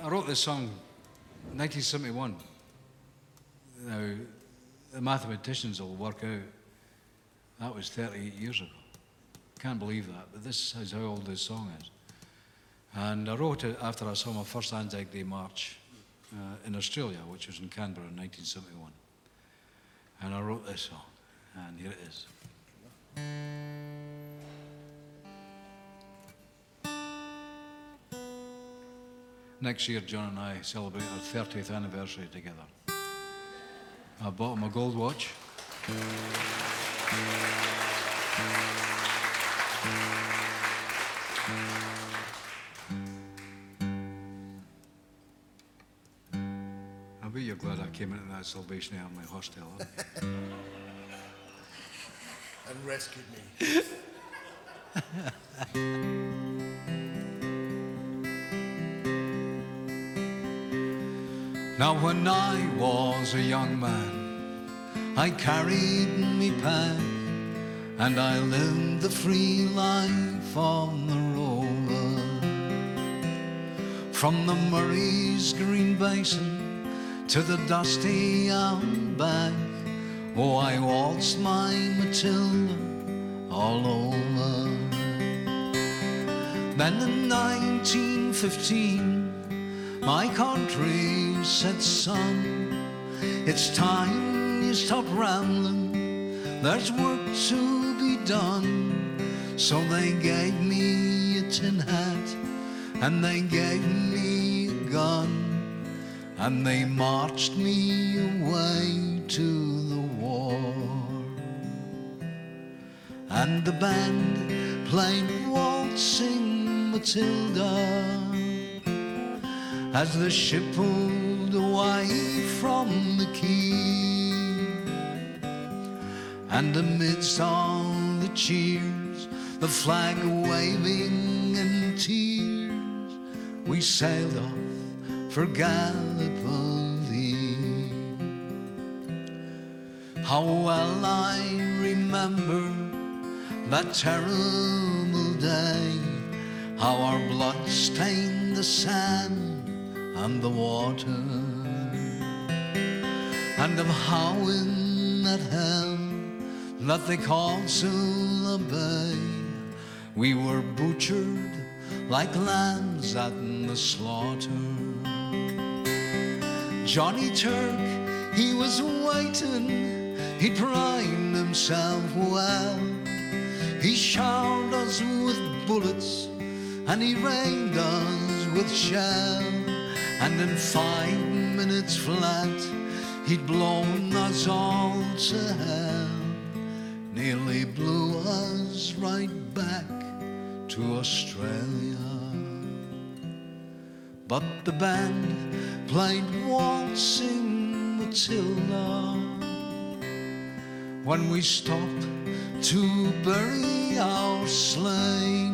I wrote this song in 1971. Now, the mathematicians will work out that was 38 years ago. Can't believe that, but this is how old this song is. And I wrote it after I saw my first Anzac Day march in Australia, which was in Canberra in 1971. And I wrote this song, and here it is. Next year, John and I celebrate our 30th anniversary together. I bought him a gold watch. I bet you're glad I came into that Salvation Army hostel. And rescued me. Now when I was a young man, I carried me pack, and I lived the free life on the rover. From the Murray's green basin to the dusty outback, oh, I waltzed my Matilda all over. Then in 1915, my country said, son, it's time you stop rambling, there's work to be done. So they gave me a tin hat, and they gave me a gun, and they marched me away to the war. And the band played Waltzing Matilda as the ship pulled away from the quay. And amidst all the cheers, the flag waving and tears, we sailed off for Gallipoli. How well I remember that terrible day, how our blood stained the sand and the water, and of how in that hell that they called Sula Bay, we were butchered like lambs at the slaughter. Johnny Turk, he was waiting, he primed himself well, he showered us with bullets and he rained us with shell. And in 5 minutes flat, he'd blown us all to hell, nearly blew us right back to Australia. But the band played Waltzing Matilda when we stopped to bury our slain.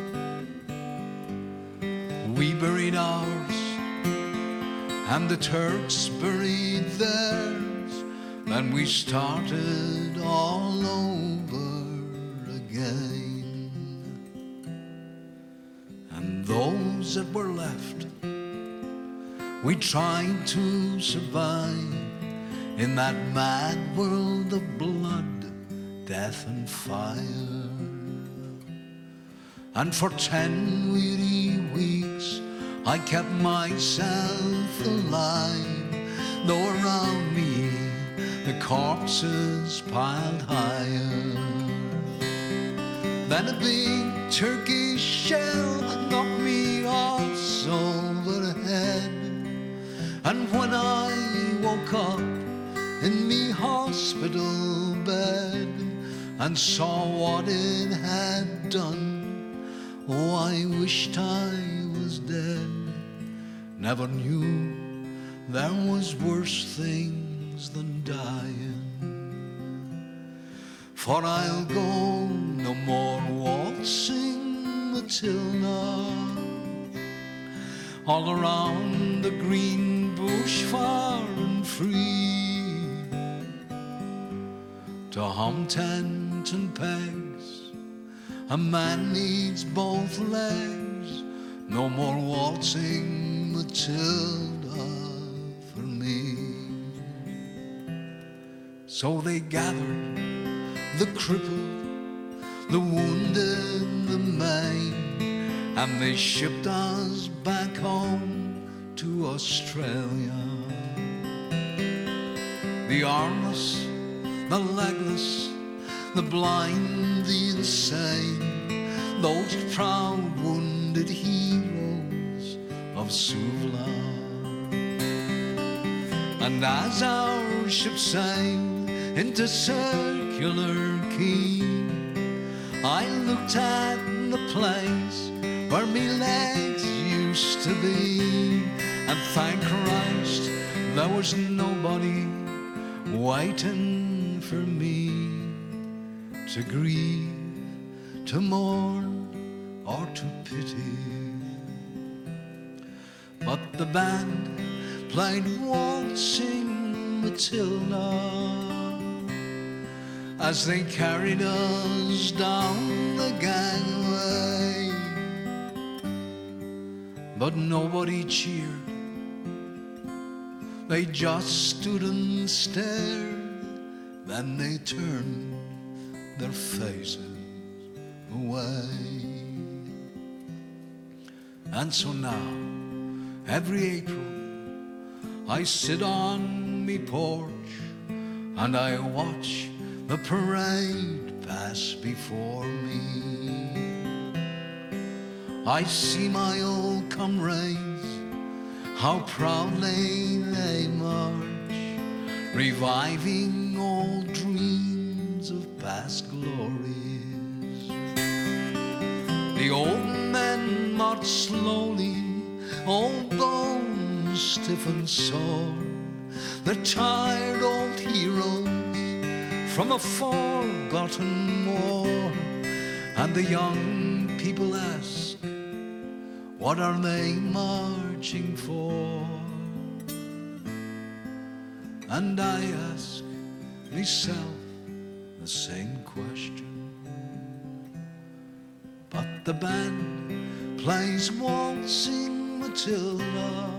We buried ours, and the Turks buried theirs, then we started all over again. And those that were left, we tried to survive in that mad world of blood, death and fire. And for 10 weary weeks I kept myself alive, though around me the corpses piled higher. Then a big Turkish shell knocked me off over the head, and when I woke up in me hospital bed and saw what it had done, oh, I wished I was dead. Never knew there was worse things than dying. For I'll go no more waltzing Matilda all around the green bush far and free, to hum tent and pegs a man needs both legs. No more waltzing Matilda Matilda for me. So they gathered the crippled, the wounded, the maimed, and they shipped us back home to Australia. The armless, the legless, the blind, the insane, those proud wounded heroes of Suvla. And as our ship sailed into Circular Quay, I looked at the place where me legs used to be, and thank Christ there was nobody waiting for me to grieve, to mourn, or to pity. But the band played Waltzing Matilda as they carried us down the gangway. But nobody cheered, they just stood and stared, then they turned their faces away. And so now, every April, I sit on me porch and I watch the parade pass before me. I see my old comrades, how proudly they march, reviving old dreams of past glories. The old men march slowly, old bones stiff and sore, the tired old heroes from a forgotten war. And the young people ask, what are they marching for? And I ask myself the same question. But the band plays Waltzing Matilda.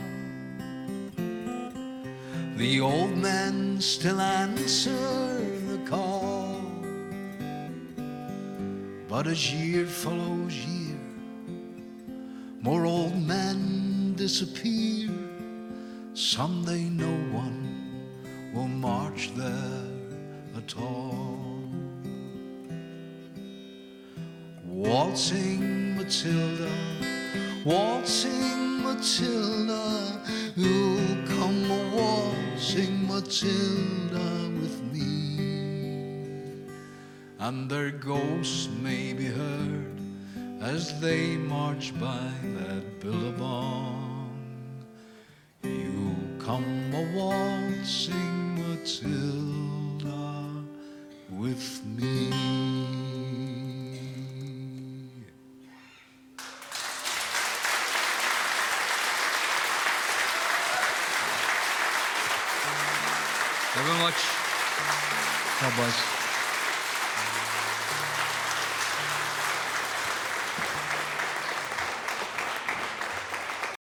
The old men still answer the call. But as year follows year, more old men disappear. Someday no one will march there at all. Waltzing Matilda, waltzing Matilda, you'll come waltzing Matilda with me. And their ghosts may be heard as they march by that billabong. You'll come a-waltzing Matilda with me. Thank you very much. God bless.